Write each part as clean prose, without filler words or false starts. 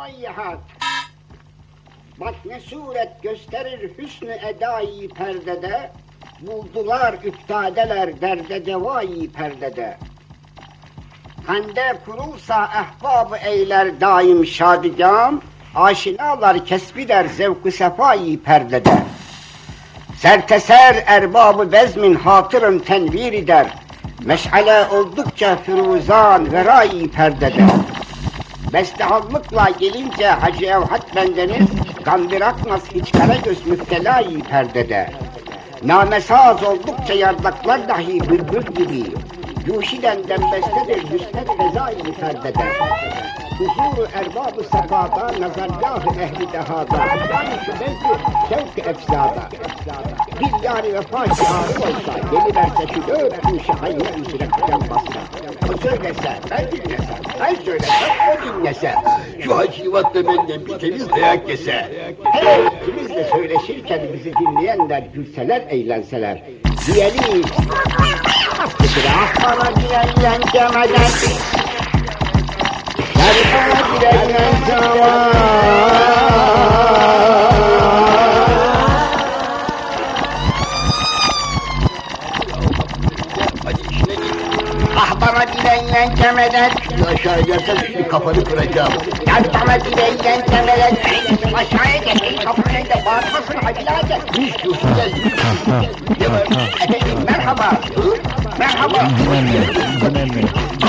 hayhat. Bak ne suret gösterir hüsnü edai perdede, buldular üftadeler derde devai perdede. Hande kurulsa ehbab eyler daim şadigam, aşinalar kesbider zevk-ı sefai perdede. Serteser erbabı bezmin hatırın tenvir eder, meşale oldukça firuzan verai perdede. Bestehallıkla gelince Hacı Evhat bendeniz, gam bırakmaz hiç Karagöz müptelayı perdede. Namesaz oldukça yardaklar dahi bülbül gibi, Cuşiden dembestedir hüsnet fezai perdede. Huzuru erbab-ı sefada, nazargâh-ı ehli dehada, yani şu bezdi şevk-ı efzada. Bir yâri vefa şiarı olsa, geliverse şu dört guşe aynı üzere kıdem bassa. O söylese, ben dinlesem, ben söylesem, o dinlese. Şu Hacivat da benden bir temiz dayak yese. Hey, ikimiz de söyleşirken bizi dinleyenler gülseler, eğlenseler. Diyelim, ah bana diyen demeden, gel bana diyen zaman. Hadi işine git. Ah bana diyen demeden, Şimdi aşağı inersen senin kafanı kıracağım. gel bana diyen demeden, aşağıya gel, kapının önünde bağırmasın hadilader. Hiç dursun gel. Ne var? Efendim merhaba, merhaba. Yine mi?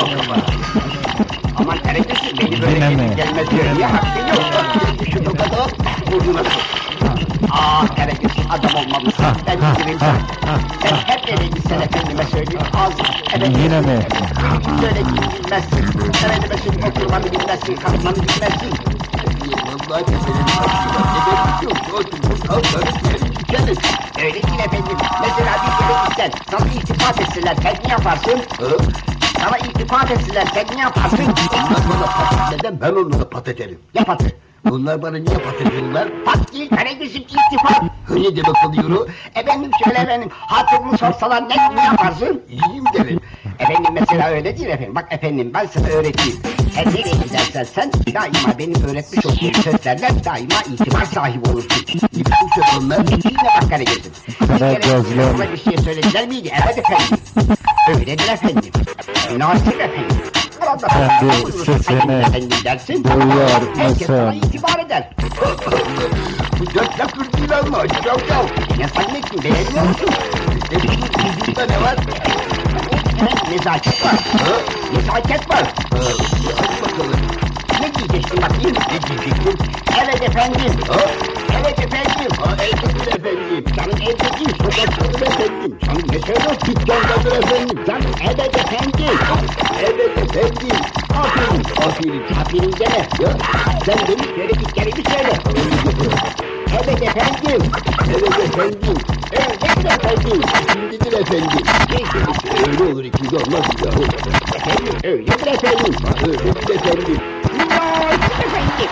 Aman Karagöz'üm beni böyle Yine mi? gelip gelmez görmeye hakkın yok. Şu tokadı at. Burnuna sok. Karagöz'üm adam olmamışsın, ben bilirim. Sen hep öyleymişsin efendime söyleyeyim, ağzım. Yine mi? Benim söylediğimi bilmezsin, efendime söyleyeyim oturmanı bilmezsin, kalkmanı bilmezsin. Vallahi tepenin taşı var. Ne demek yok? Otur. Kalkarız yeriz içeriz. Öyle değil efendim, mesela bir yere gitsen, sana iltifat etseler, sen ne yaparsın? Hı? Sana iltifat etseler, sen ne yaparsın? Onlar bana pat etmeden ben onlara pat ederim. Ne patı? Onlar bana niye pat ediyorlar? Pat değil Karagöz'üm, iltifat. Ne demek oluyor? Efendim şöyle efendim, hatırını sorsalar ne yaparsın? İyiyim derim. Efendim mesela öyle değil efendim. Bak efendim ben sana öğreteyim. Her nereye gidersen sen daima benim öğretmiş olduğum sözlerle daima itibar sahibi olursun. Ne biçim söz onlar? Yine bak Karagöz'üm. Bir kere Karagözlüm. sana bir şey söylediler miydi? Evet efendim. Öyledir efendim. Münasip efendim. Arada Kendi sesini efendim dersin. duyuyor Herkes sana musun? itibar eder. Bu dört lakır değil ama çavşav. Ne zannettin beğenmiyor musun? Ne bileyim vücutta ne var? Efendim nezaket var. Nezaket var. Hadi bakalım. Ne diyeceksin bakayım? Ne diyecektim? Evet efendim. Ha? Evet efendim. Ha evdedir efendim. Canım evde değil, Sokaktadır efendim. canım ne söylüyorsun? Dükkandadır efendim. Canım evet efendim. Evet efendim. Aferin. Aferin. Aferin deme. Ya Sen benim söylediklerimi söyle. Evet efendim. evet efendim. Öyledir efendim. İkindidir efendim. Neyse Öyle olur ikindi olmaz yahu. efendim öyledir efendim. Ha öyledir efendim. Münasip efendim.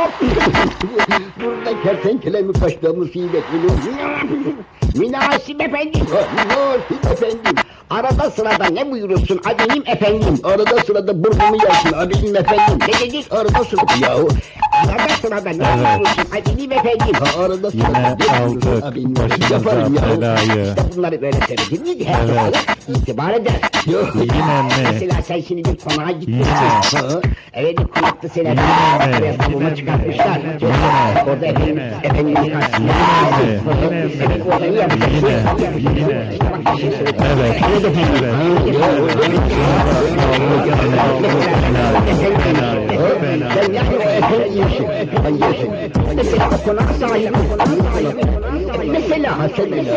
Burada kertenkele mi kaçtı musibet Münasip efendim. Nasip efendim. Arada sırada ne buyurursun abinim efendim? Arada sırada burnumu yersin abim efendim. Ne dedin? Arada sırada yahu. Arada sırada ne Evet. buyurursun abinim efendim? Ha, arada Yine sırada ne buyurursun aldık abim efendim. başımıza Yaparım yahu. belayı. İşte bunları böyle söyledin miydi? Herkes Evet. sana itibar eder. Yok. Yine mi? Mesela sen şimdi bir konağa gitmişsin. Yine. Ha? Evet bir konakta seni Yine mi? oraya salona çıkartmışlar. Yine. Orada efendim, efendim karşısında. Yine mi? Evet orada ne yapacaksın? Yine. İşte bak bir şey söyleyeceğim. Evet. Evet efendim. Evet. Aldık fena. Sen yani o efendi işi. Hangi efendim? Mesela o konak sahibi. Mesela.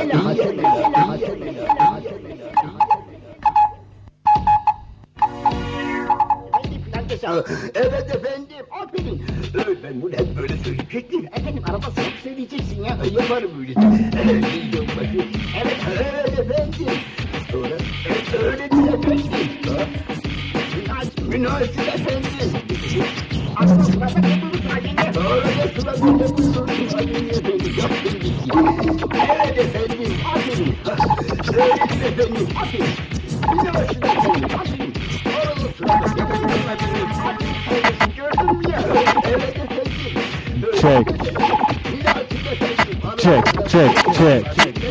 Evet efendim. Aferin. Ben bunu hep böyle söyleyecektim. Efendim arada sana söyleyeceksin ya. Yaparım öyle. Milyon başı. Evet efendim. Sonra öyledir efendim. Münasip efendim. Arada sırada ne bulursun acele? Arada sırada ne buyurursun abim efendim. Yaptım gitti. Evet efendim. Aferin. Öyledir efendim. Münasip efendim. Aferin. Arada sırada ne buyurursun abim efendim. Gördün mü ya? Evet efendim. check, check, check, check.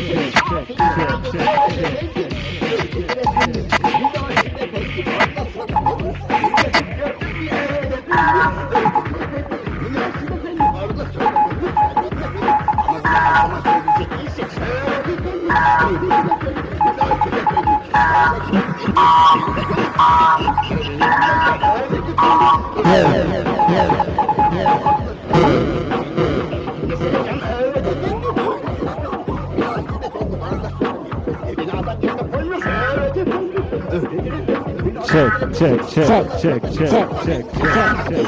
Ama bunu halkıma söyleyecek değilsin. Check, check, check, check, check, check, check,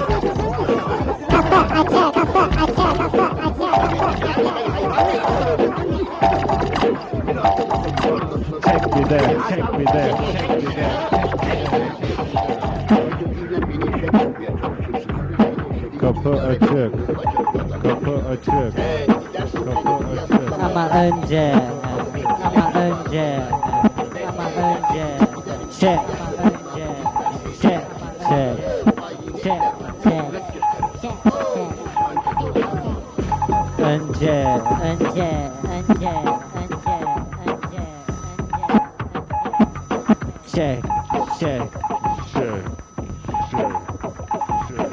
check bir de, check bir de, check bir de. Kapı açık, kapı açık, kapı açık. Ama önce, ama önce, ama önce, çek, çek, çek, çek, çek, çek, önce, önce, önce, önce, önce, çek, çek, Check, check, check.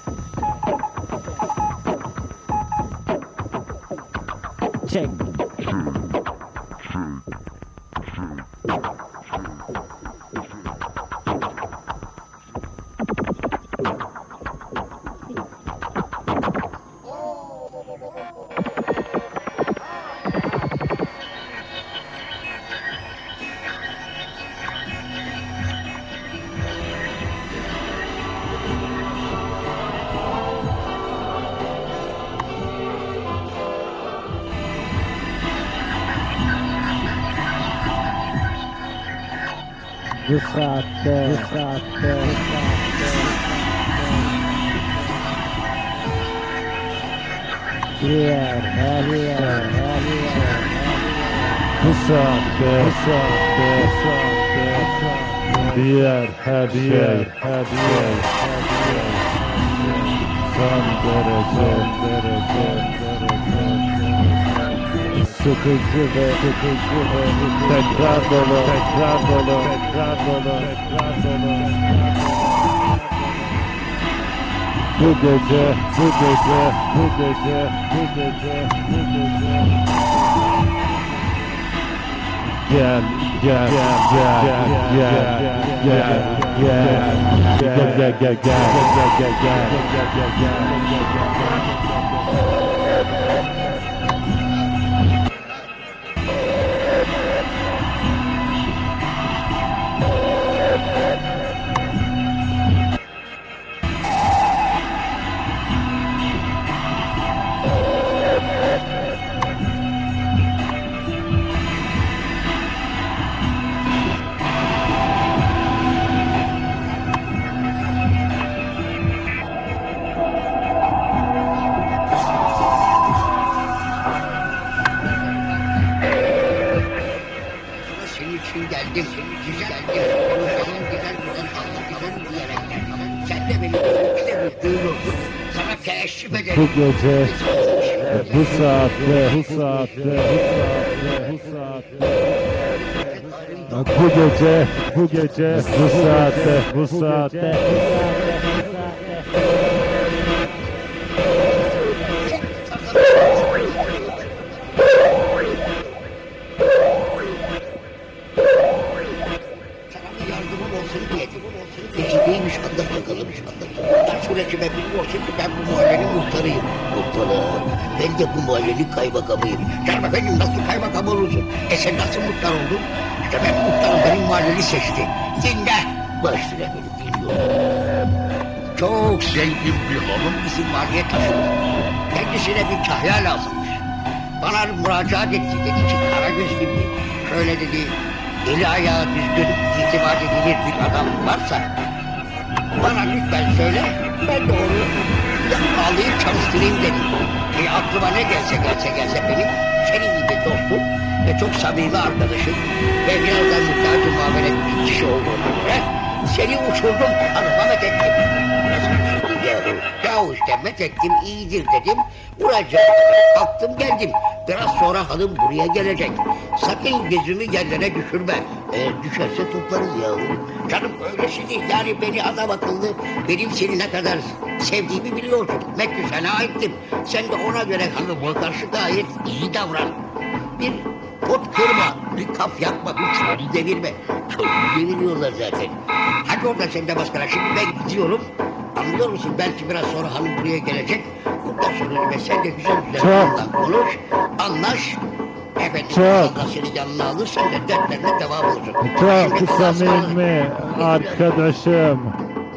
çek. Bu saatte, bu saatte, bu saatte, diğer, her yer, her yer, her yer. Bu saatte, bu saatte, bu saatte, bu saatte, diğer her şey, her şey, her şey, son derece, derece, derece, sıkıcı ve sıkıcı ve tekrar dolu, tekrar dolu, tekrar dolu, tekrar dolu. Bu gece, bu gece, bu gece, bu gece, bu gece. Gel, gel, gel, gel, gel, gel, gel, gel, gel, gel, Ama senin için geldim. Güzel geldim. Senin güzel müzik anlatmanın diyerekten. Sen de benim işte büyüklüğün olsun. Sana teessüf ederim. bu gece, bu saatte, bu saatte, bu saatte, bu saatte, bu gece, bu gece, bu saatte, bu saatte, Sana bir yardımım olsun diyedim. Necip'iymiş anlat bakalım. Şu sürecime bilmiyorsun ki ben bu mahallenin muhtarıyım. Muhtarım. Ben de bu mahallenin kaymakamıyım. Canım efendim nasıl kaymakam olursun? Sen nasıl muhtar oldun? İşte ben muhtarım benim mahalleli seçti. Dinle. Başüstüne beni dinliyorum. Çok zengin bir hanım bizim mahalleye taşındı. Kendisine bir kahya lazımmış. Bana müracaat etti. Dedi ki Karagöz gibi şöyle dedi eli ayağı düzgün itimat edilir bir adam varsa bana lütfen söyle. Ben de onu alayım çalıştırayım dedi. Aklıma ne gelse benim senin gibi dostum ve çok samimi arkadaşım ve biraz da muhtaç muamelet bir kişi olduğuna göre Seni uçurdum, hanıma methettim. Yahu işte methettim, iyidir dedim. Vuracağım. Kalktım geldim. Biraz sonra hanım buraya gelecek. Sakın gözümü yerlere düşürme. Eğer düşerse toplarız yahu. Canım öylesi değil. Yani beni adam akıllı, benim seni ne kadar sevdiğimi biliyorsun. Mekki sana aittim. Sen de ona göre hanıma karşı gayet iyi davran. Bir pot kırma, bir kaf yakma, bir çöl devirme. Çölü deviriyorlar zaten. Hadi oradan sen de maskara. Şimdi ben gidiyorum. Anlıyor musun? Belki biraz sonra hanım buraya gelecek. Ondan sonra ve sen de güzel güzel Çok. hanımla konuş, anlaş. Efendim Çok. inşallah seni yanına alır, sen de dertlerine devam olursun. Şimdi Çok Allah'a ısmarladık. samimi Güle güle. arkadaşım.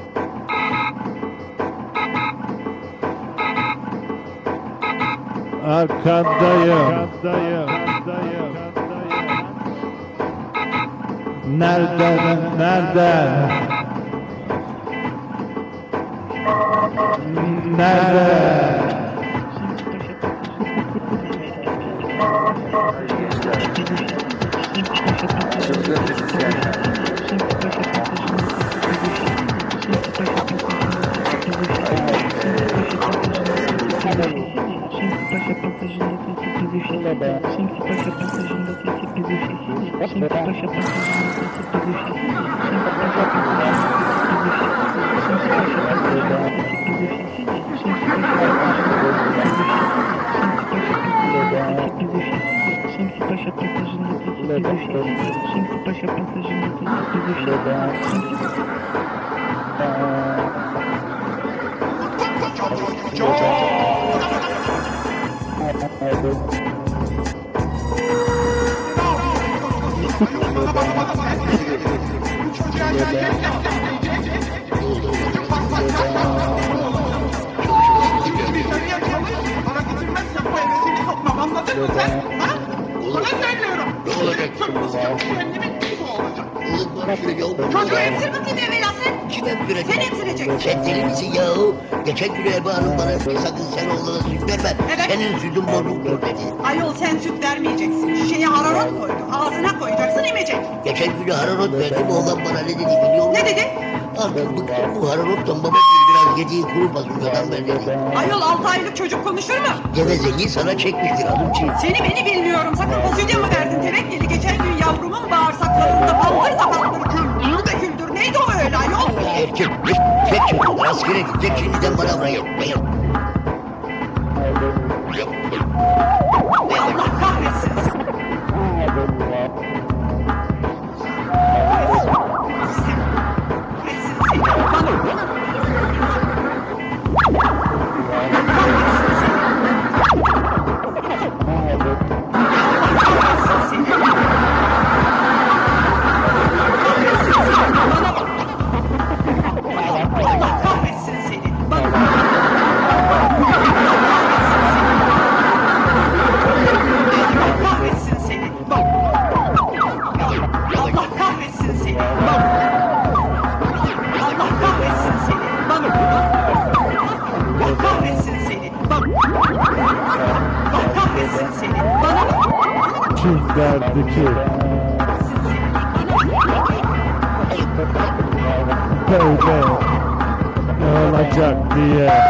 Arkandayım. Nereden? Nereden? Nerede? Çılgın müzisyenler. Hey, Ne yapıyorsun kız kız kız? Ayol bana ne diyorsun? Bu çocuğa sen ne isteyeceksin? Çocuk fazla yaşlandı ne olacak? Şimdi yukarıya çalış, para getirmezsen bu eve seni sokmam anladın mı sen? Ha? Oğlum Sana söylüyorum. ne olacak? Kırmızı cehennemin bu olacak. Oğlum boş ver yahu bunu Çocuğu ya. emzir bakayım evvela sen. Kim emzirecek? Sen emzireceksin. Sen deli misin yahu? Geçen gün Eba Hanım bana bir sakın sen oğlana süt verme. Evet. Senin sütün bozuktur dedi. Ayol sen süt vermeyeceksin. Şişeye hararet koydu. Ağzına koyacaksın emecek. Geçen gün hararet verdim oğlan bana ne dedi biliyor musun? Ne dedi? Artık bıktım bu hararettan babacığım biraz yediğin kuru fasulyadan ver dedi. Ayol 6 aylık çocuk konuşur mu? Gevezeyi sana çekmiştir hanımcığım. Seni beni bilmiyorum. Sakın fasulye mi verdin tevekkeli? Geçen gün yavrumun bağırsaklarında paldır da paldır küldür de küldür. Neydi o öyle ayol? Erkekmiş, tek çocuğudur askere gidecek şimdiden malavra yapmayın. Ay Allah kahretsin. Kahretsin seni. Allah kahretsin seni. Bana bak. Allah kahretsin seni. Bak. Allah kahretsin seni. Bak. Allah kahretsin seni. Bak. Allah kahretsin seni. Bak. Allah kahretsin seni. Bana bak. Kim derdi ki böyle olacak diye?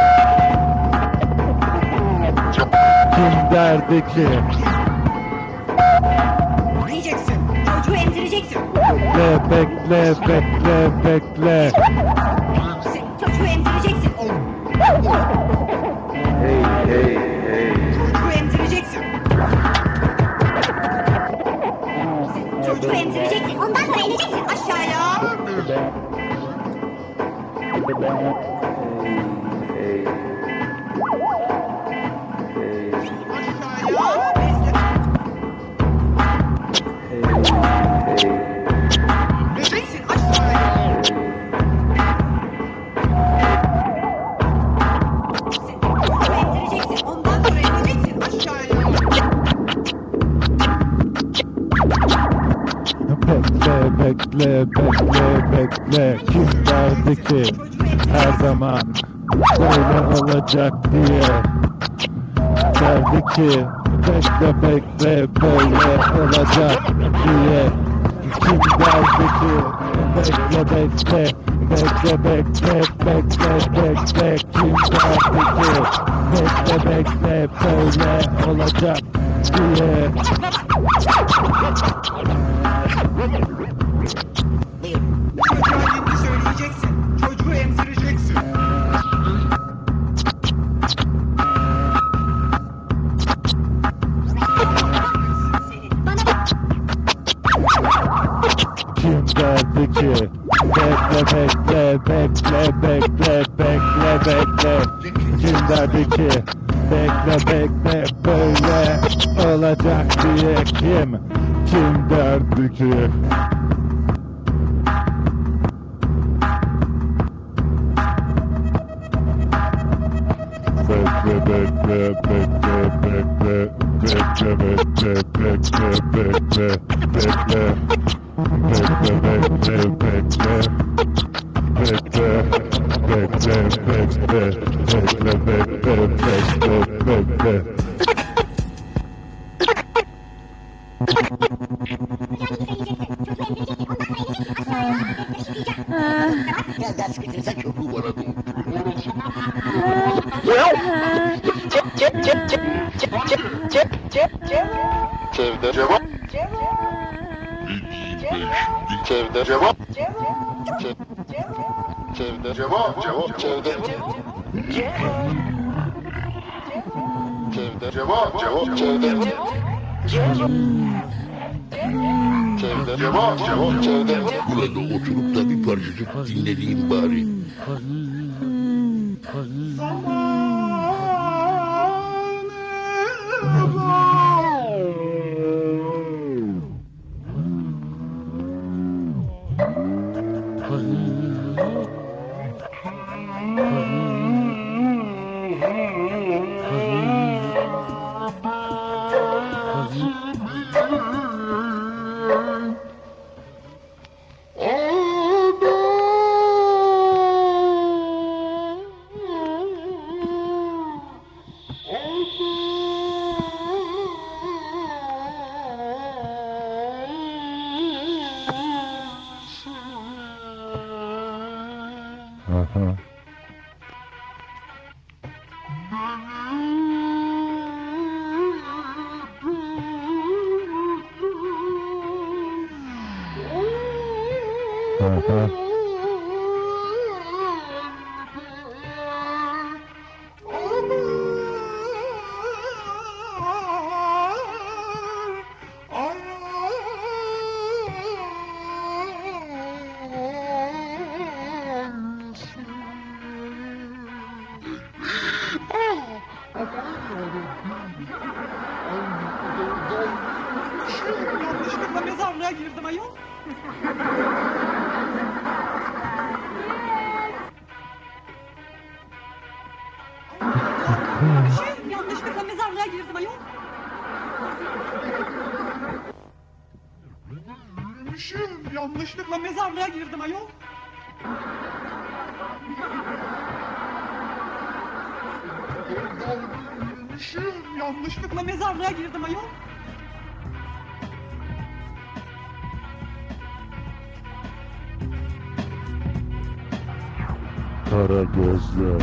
Kim derdi ki Yiyeceksin. Çocuğu emzireceksin. bekle. Çocuğu emzireceksin. Çocuğu emzireceksin. Çocuğu emzireceksin. Ondan sonra ineceksin aşağıya. Aşağıya. Bezle. Bezeceksin aşağıya. Çocuğu emzireceksin. Ondan sonra ineceksin aşağıya. Bekle. Kim derdi ki her zaman böyle olacak diye? Derdi ki bekle böyle olacak diye. Kim derdi ki Bekle bekle, bekle bekle, bekle bekle, kim derdi ki? Bekle bekle, böyle olacak diye. Çocuğa ninni söyleyeceksin. Çocuğu emzireceksin. Kim derdi ki? Bekle bekle, bekle bekle, bekle bekle. Kim derdi ki? Bekle bekle, böyle olacak diye. Kim derdi ki? Bekle bekle, bekle bekle, bekle bekle, bekle bekle, bekle. Bekle bekle bekle, bekle bekle bekle, bekle bekle bekle bekle. Biraz daha sıkıştırırsan çocuğu bana doğurtur. Cevdet cevap. Cevdet cevap. Cevdet cevap. Cevap. Cevdet. Cevdet cevap. Cevap. Cevdet. Cevdet cevap. Cevap. Cevdet. Burada oturup da bir parçacık dinlediğim bari. Aha. Aha. Yanlışlıkla mezarlığa girdim ayol. Yanlışlıkla mezarlığa girdim ayol. Yanlışlıkla mezarlığa girdim ayol. Yanlışlıkla mezarlığa girdim ayol. Kara gözler.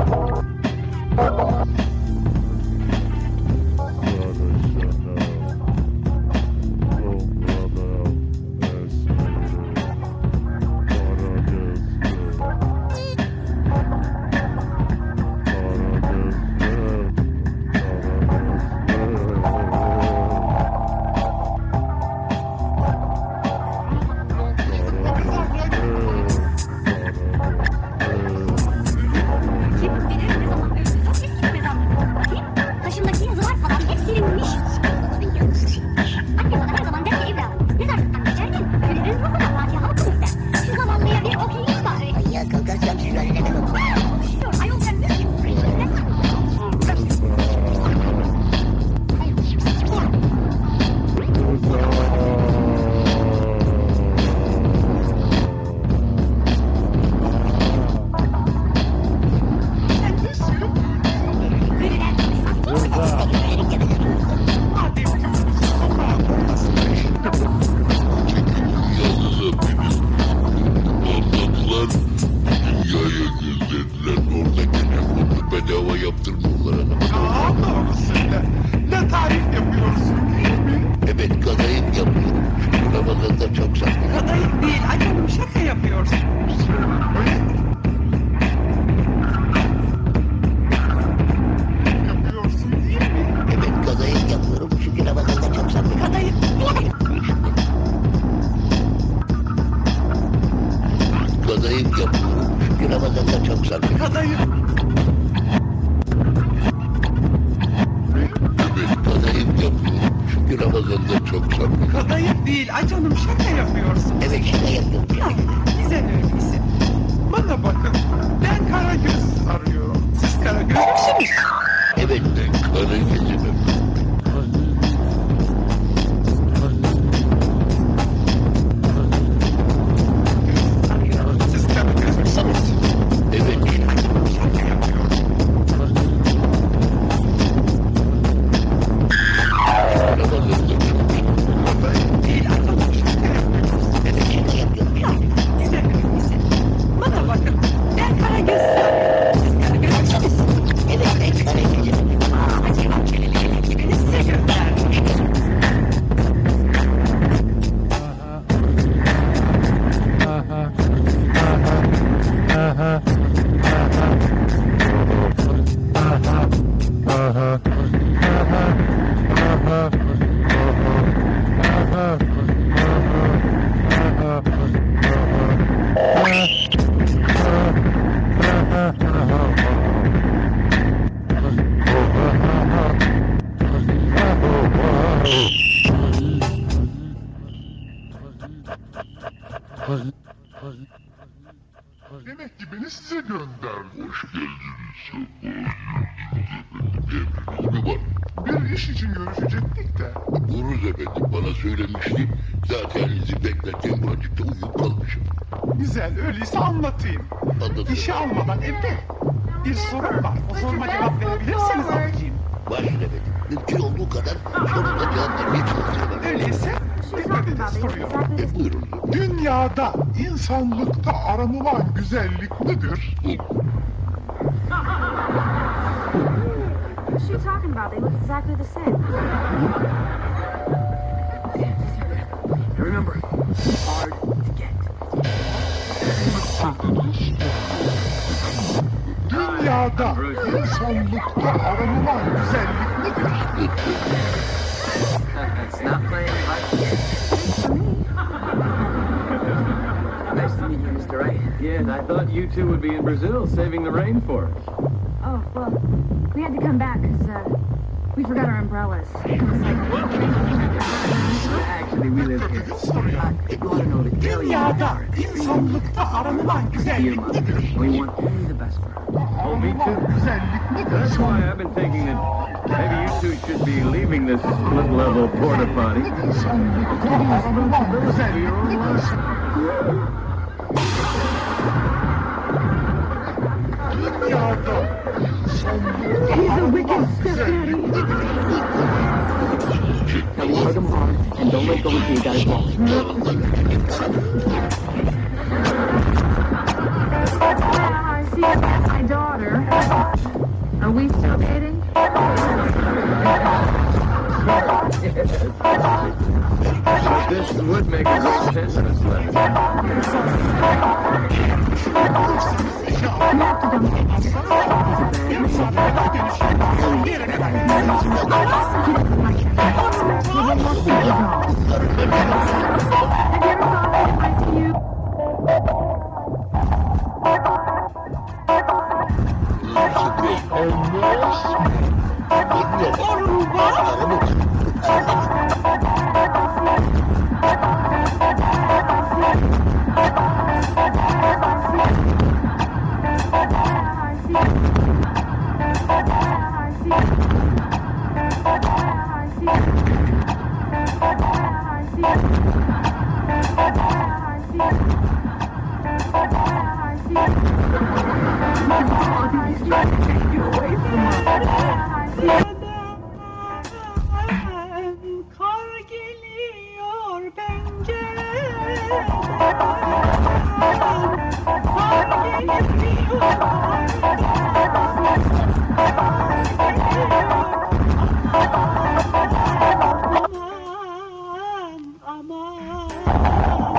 Sarışınım. Kadayıf. Evet, kadayıf yapıyorum. Çünkü Ramazan'da çok sarmış. Kadayıf değil. Ay canım şaka yapıyorsun. Evet, şaka yapıyorum. Güzel öyleyse. Bana bakın. Ben Karagöz arıyorum. Siz Karagöz müsünüz? Evet, ben Karagöz'üm efendim. Arıyorum. Siz Karagöz müsünüz? Evet, Şaka yapıyorsun. Ramazan'da çok sarmış. Kadayıf değil. Ay canım şaka yapıyorsun. Evet, şaka yapıyorum. Güzel öyleyse. Bana bakın. Ben Karagöz arıyorum. Siz Karagöz müsünüz? Evet, ben Karagöz'üm. Beni size göndermiş. Demek ki beni size gönderdi. Hoş geldiniz, sefa geldiniz efendim. Emriniz mi var? Bir iş için görüşecektik de. Buyurunuz efendim, bana söylemişti. Zaten sizi beklerken buracıkta uyuyup kalmışım. Güzel, öyleyse anlatayım. Anlatın İşe efendim. almadan evvel bir sorun var. O soruma cevap verebilirseniz alacağım. Başlayın efendim. Mümkün olduğu kadar sorunuza cevap vermeye çalışacağım efendim. Öyleyse dikkat edin soruyorum. Buyurunuz efendim. Dünyada insanlıkta aranılan güzellik nedir? What's she talking about? They look exactly the same. Remember, hard to get. Dünyada insanlıkta aranılan güzellik nedir? It's not playing hard to get. For me. Nice to meet you, Mr. Wright. Yes, I thought you two would be in Brazil saving the rainforest. Oh, well, we had to come back because we forgot our umbrellas. It was like Actually, we live here. You ought to know that Kelly and Dünyada I are insanlıkta aranılan dear güzellik mother. nedir? We want only the best for her. Oh, me too. Güzellik nedir? That's why I've been thinking that maybe you two should be leaving this split-level porta potty. İnsanlıkta aranılan For güzellik your own nedir? life. Dünyada insanlıkta aranılan güzellik nedir? Kelly, hug him hard and don't let go until you got his balls. I see my daughter. Are we still dating? But this would make a great testament letter. Alırsanız işe alın. You have to dump it. Almazsanız yarım saate kadar dönüşüm. Bir yere kadar gideceğiz. He will not see the dolls. Have you ever thought that it might be you? Öyleyse buraya görmüyor musun? Aruba. Araba var. Araba var. He's trying to take you away from us. Kar geliyor pencereden. Kar gelip diyor arkadan. Kar geliyor. Aman.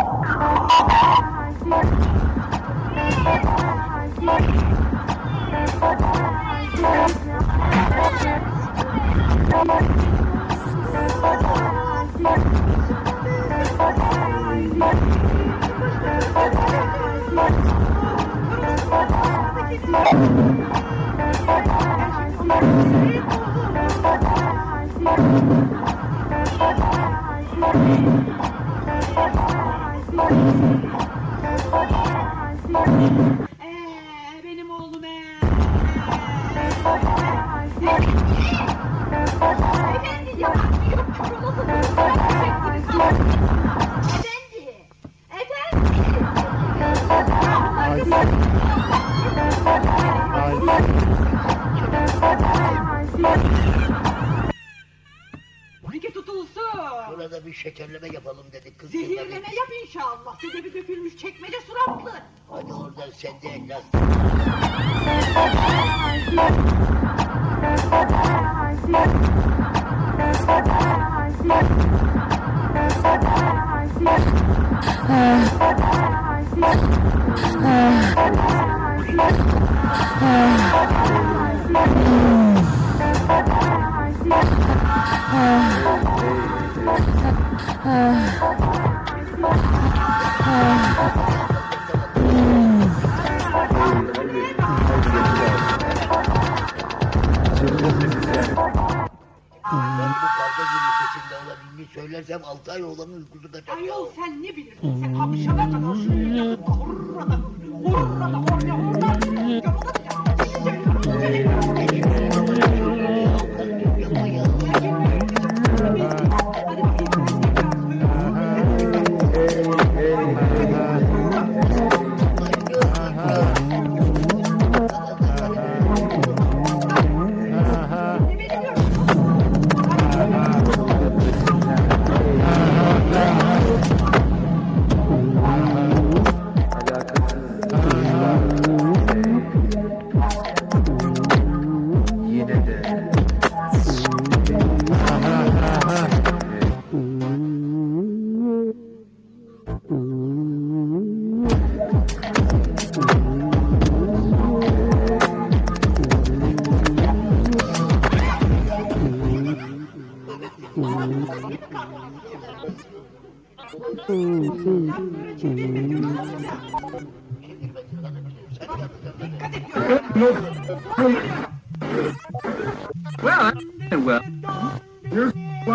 Karanlık ormandaki Ben şimdi ona teslim oldum. Benim oğlum Efendi ya, yok kırıldı, bırak köpek gibi kaldı. Efendi, efendi. Ya onlar kızım. Peki tutulsun. Burada bir şekerleme yapalım dedik kız. Zehirleme yap inşallah. Sedebi dökülmüş çekmece suratlı. Hadi oradan sen de last. Haydi Geçil abi. Çılgın müzisyen. Ben bu karga gibi sesinde olabildiğini söylersem 6 ay oğlanın uykusu kaçar ya. Ayol sen ne bilirsin sen kapışana kadar şunu yapıp da hurrada horne horlar. Yorulacak. Seni söylüyorum söylemiyorum. Geçmeyeyim ama ne söyledi ya? Kardeşim yapma ya. Hadi bakayım efendiye çarpıyor. Çılgın müzisyen. Alakasız duruşlar. Yine de. Dikkat et diyorum. Well, you're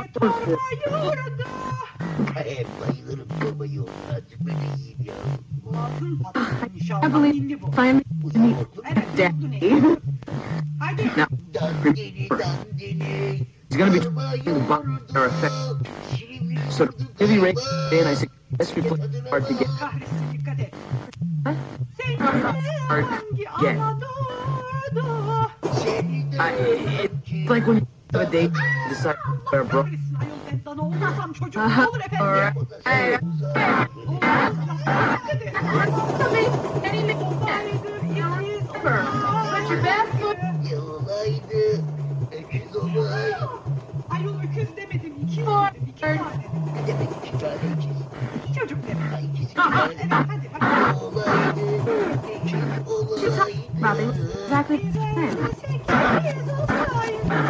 Bayılırım çorba yoğurdu. Artık böyle yiyeyim ya. Ağzın patlasın inşallah. Dinli bu. Evet, oldu ne? Hadi. Dandini. He's gonna be Çorba the bonfire effect. yoğurdu. Şirin So yoğurdu really galiba. rain, and I suggest we play hard to get. Kahretsin dikkat et. Seni hangi ana doğdu? Seni It's like when you have a date, you decide to wear a bra. Kahretsin ayol ben dana olmasam çocuk mu olur efendim? Olmaz lafına dikkat et. Olaydı ikiz Olaydı. Öküz olay. Ayol öküz demedim ikiz dedim. 2 tane. Ne demek 2 tane öküz? İki çocuk dedim. Ay ikisi 2 tane. Evet hadi. Olaydı. Öküz olaydı. Desek ikiz olaydı.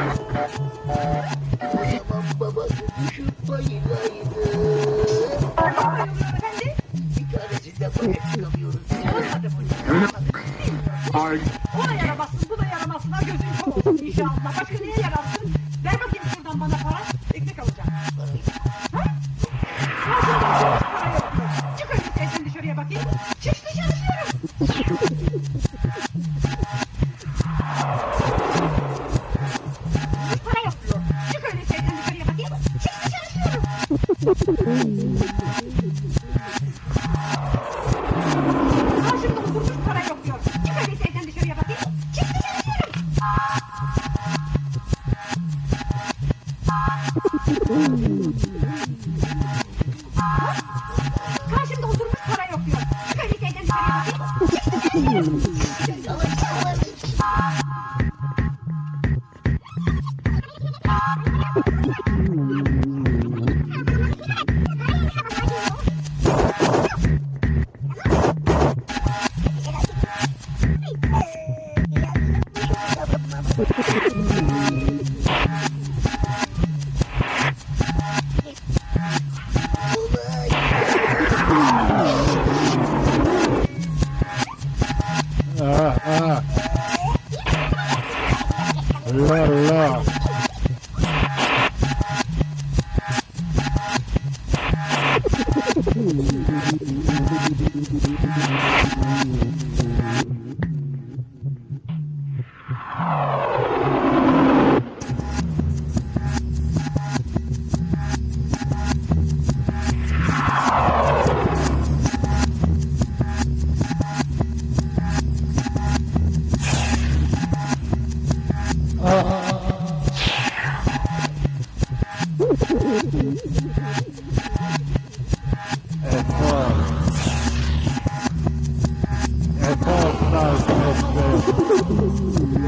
O zaman babası düşüp bayılaydı. Ne bayılıyor efendi? Bir tanesinden başa çıkamıyoruz. Olmadı bu. Olmadı. Bilmiyorum. O da yaramazsın, bu da yaramazsın. Ha gözün kör olsun inşallah. Başka neye yararsın? Ver bakayım şuradan bana para. Ekmek alacağım. Ha? Karşımda oturmuş para yok diyor. Çık öyleyse sen dışarıya bakayım. Çık dışarı diyorum. Para yok diyor. Çık öyleyse sen dışarıya bakayım. Çık dışarı diyorum. Karşımda oturmuş para yok diyor. Çık öyleyse sen dışarıya bakayım. Çık dışarı diyorum. Karşımda oturmuş para yok diyor. Çık öyleyse sen dışarıya bakayım. Çık dışarı diyorum. Ah, ah. Efor. Efor takip et beni.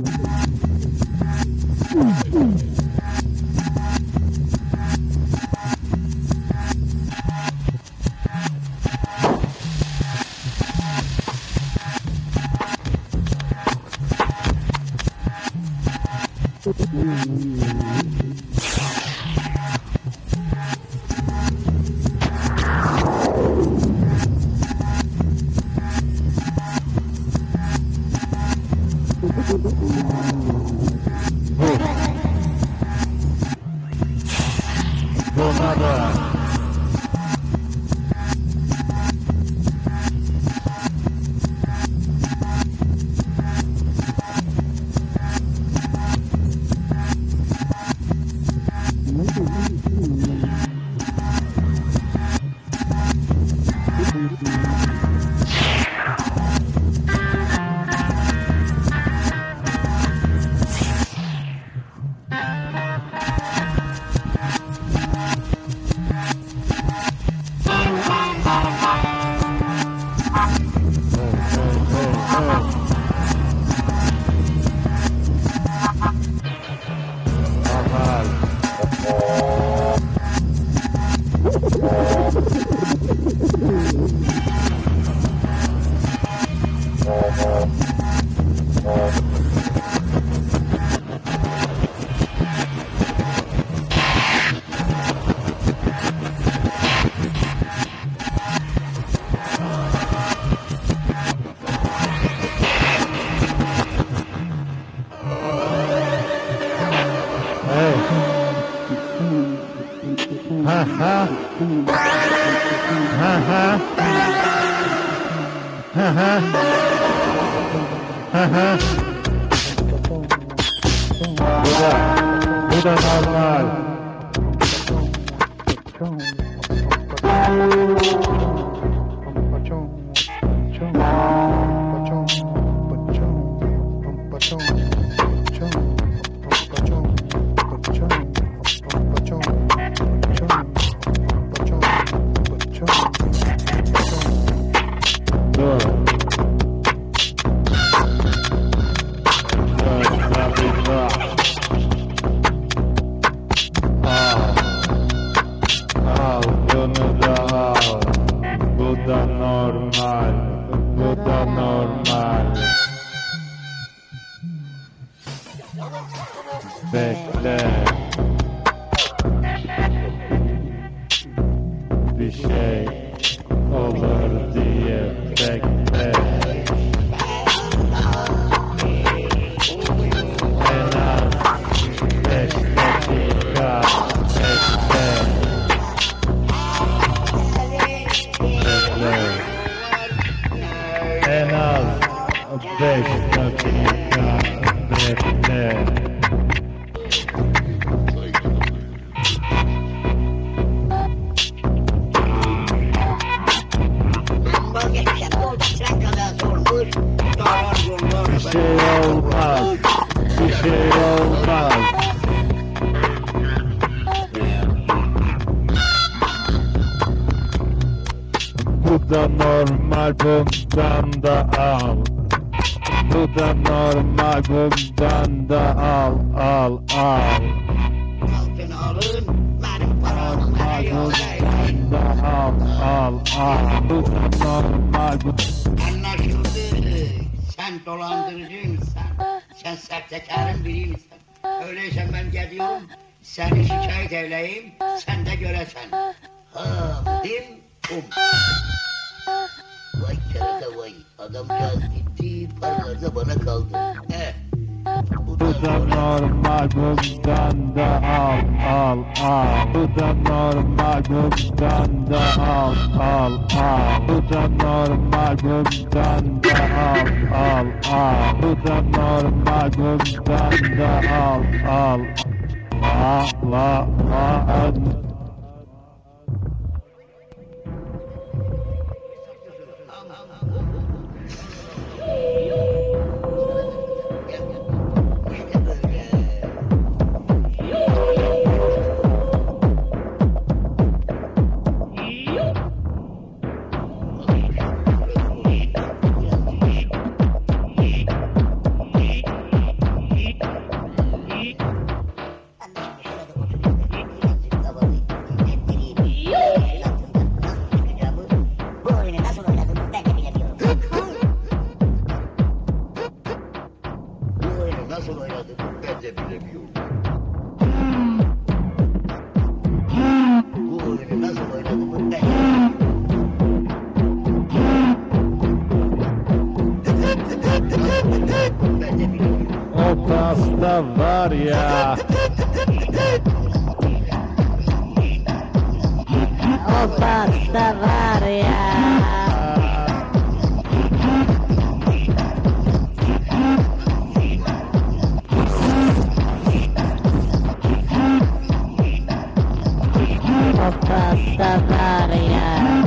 Buna da. Bu da normal. Bekle. Bir şey olur diye bekle. En az 5 dakika bekle. Bekle. En az 5 dakika bekle. Bir şey olmaz. Bir şey olmaz. Bu da normal, bundan da al. Bu da normal, bundan da al, al, al. Altını alın, benim paramı Bundan da al, al, al. Bu da normal, bu. Anlaşıldı. Sen dolandırıcı insan. Sen sahtekarın biriymişsin. Öyleyse ben geliyorum. Seni şikayet eyleyim. Sen de göresen. Hım, hum. Vay kerata vay. Adamcağız gitti. Paralar da bana kaldı. Bu da normal, bundan da al, al, al. Bu da normal, bundan da al, al, al. Bu da normal, bundan da al, al, al. Bu da normal, bundan da al, al. La, İşte böyle. o pasta varia. O pasta varia.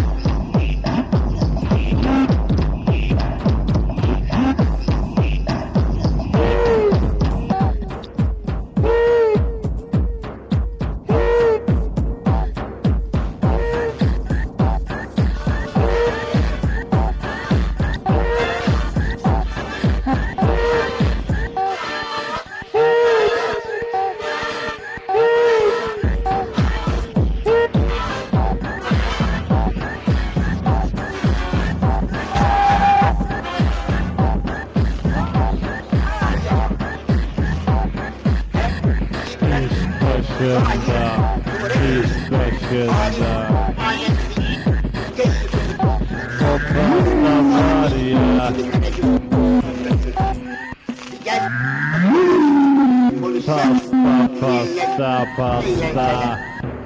İş başında o pasta var ya. Pasta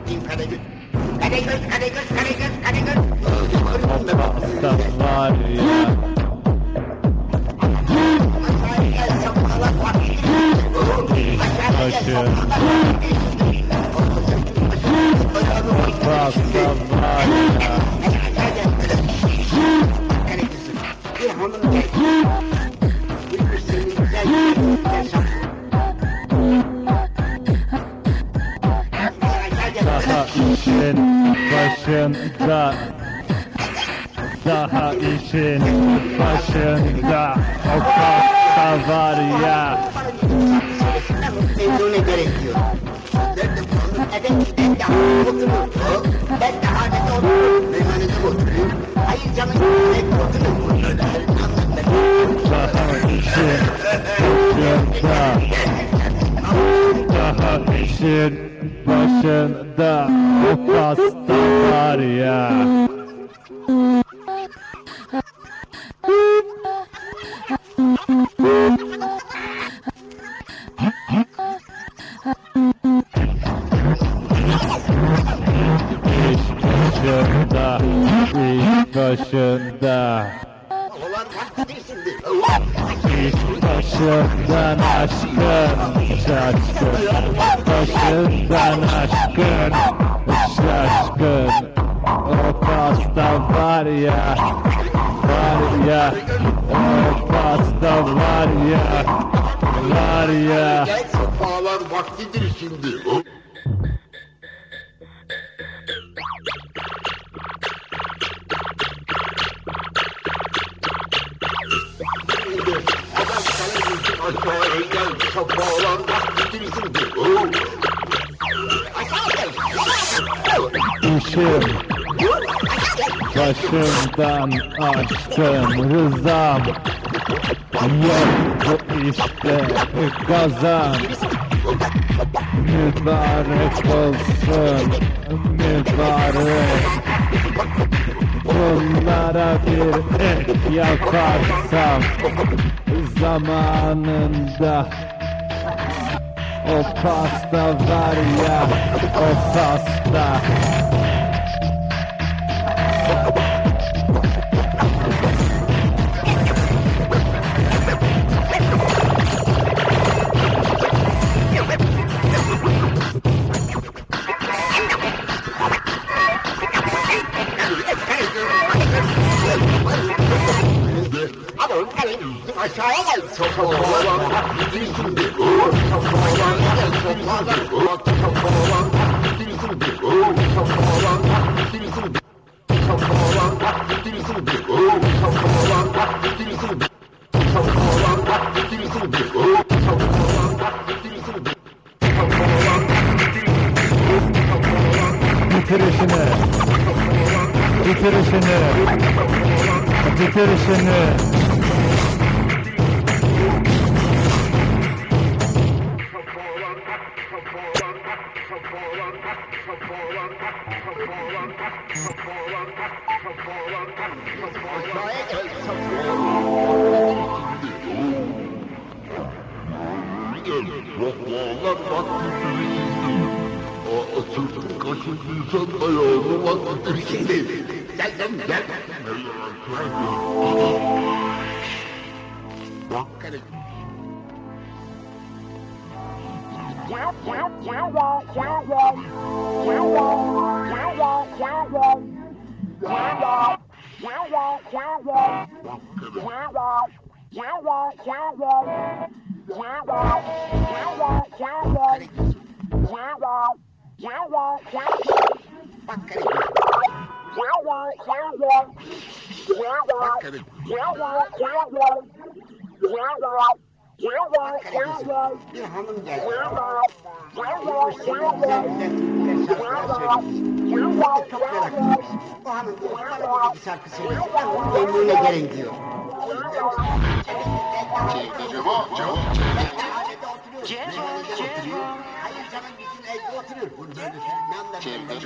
o pasta var ya. İş başında pasta var ya. Bir hanım geldi. Bir senin güzel Daha işin başında, daha işin başında o pasta var ya. Memnun ederek diyor. Ben daha otururum. Ben daha ne otururum. Meyhanede oturuyorum. Hayır canım. Ben otururum. Daha işin başında, daha işin başında o pasta var ya. İş başında İş başından aşkın şaşkın, başından aşkın şaşkın. O pasta var ya, o pasta var ya. Sefalar vaktidir şimdi. Adam senin için aşağıya gel. Sefalar vaktidir şimdi. İşim başımdan aşkın rızam yok bu işte kazan. Mübarek olsun mübarek. Bunlara bir ek yaparsam zamanında o pasta var ya, o pasta. Aşağıya gel. Sefalar vaktidir şimdi. Sefalar gel. Sefalar vaktidir şimdi. Sefalar vaktidir şimdi. Sefalar vaktidir şimdi. Sefalar vaktidir şimdi. Sefalar vaktidir şimdi. Sefalar vaktidir şimdi. Bitir işini. Bitir işini. Bitir işini. Aşağıya gel. Sefalar vaktidir şimdi. sırtın kaşındıysan ayağını bak. Gel canım gel. Bak hele. Bir hanım geldi. Güzel şarkılar söyleyecek. Ben de çok meraklıyım. O hanım diyor ki bana bir iki şarkı söylesin. Ben onun gönlüne gelin diyor. O yüzden meyhanede oturuyoruz. Meyhanede oturuyor. Hayır canım bizim evde oturuyor. Bunu böyle söyleyeyim. Ne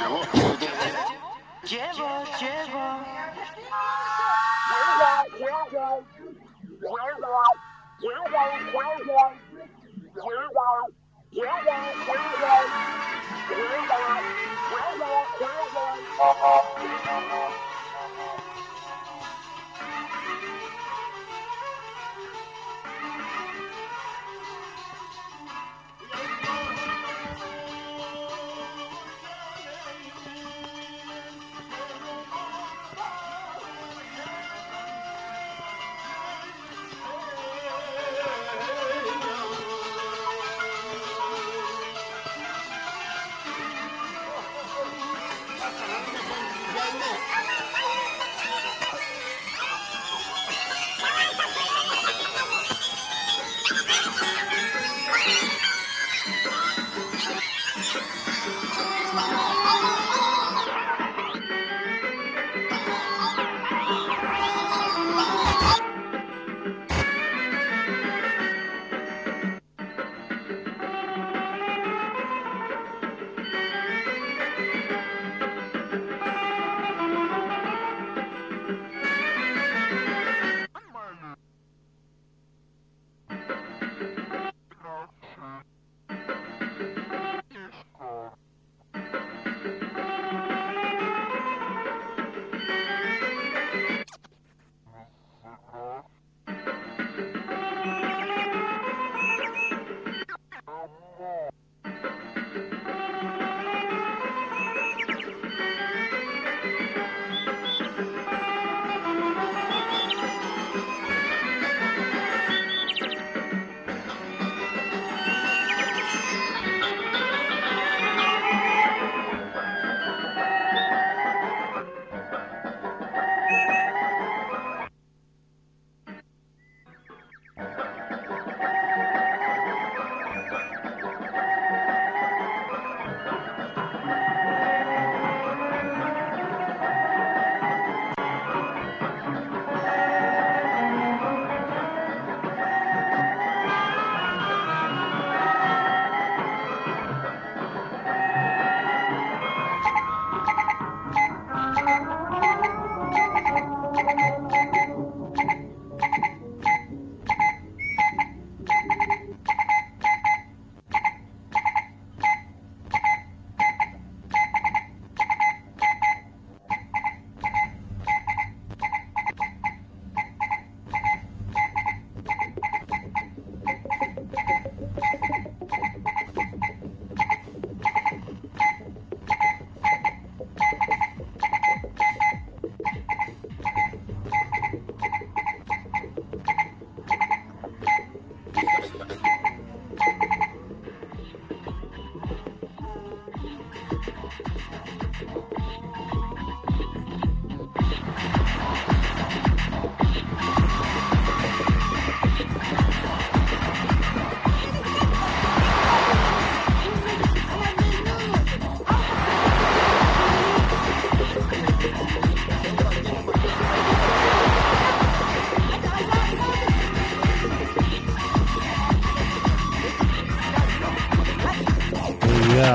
Ya.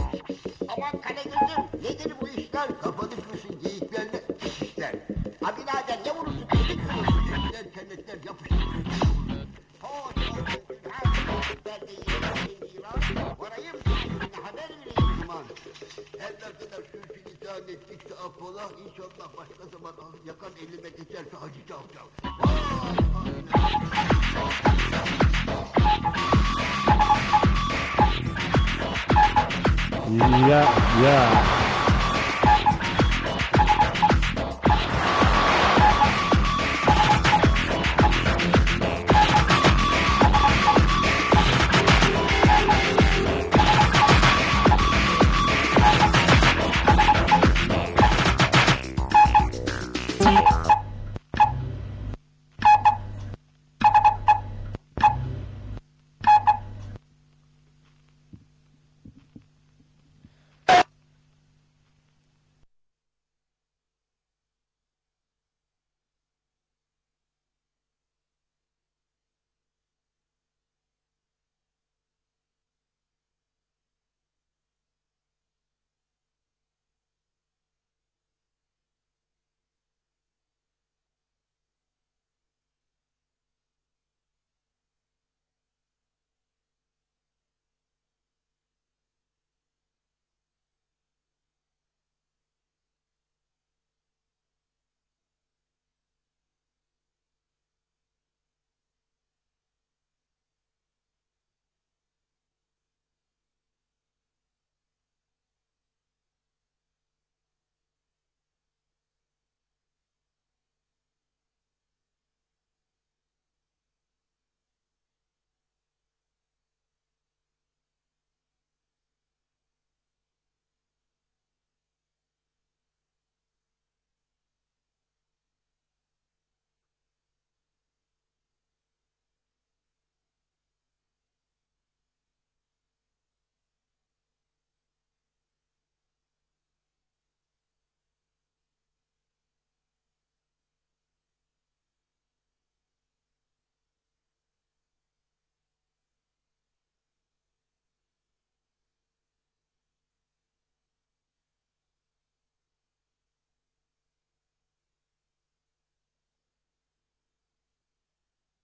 Aman Karagöz'üm nedir bu işler? Kafanı kırsın geyiklerle işler. Ha birader ne vurursun? Ne kırılsın? Etler kennetler yapışır. Her perde yeni var. Varayım sürüsüne haber vereyim aman. Her ne kadar sürçü lisan ettikse affola, inşallah başka zaman yakan elime geçerse Hacı Cavcav. Vay haline. Ya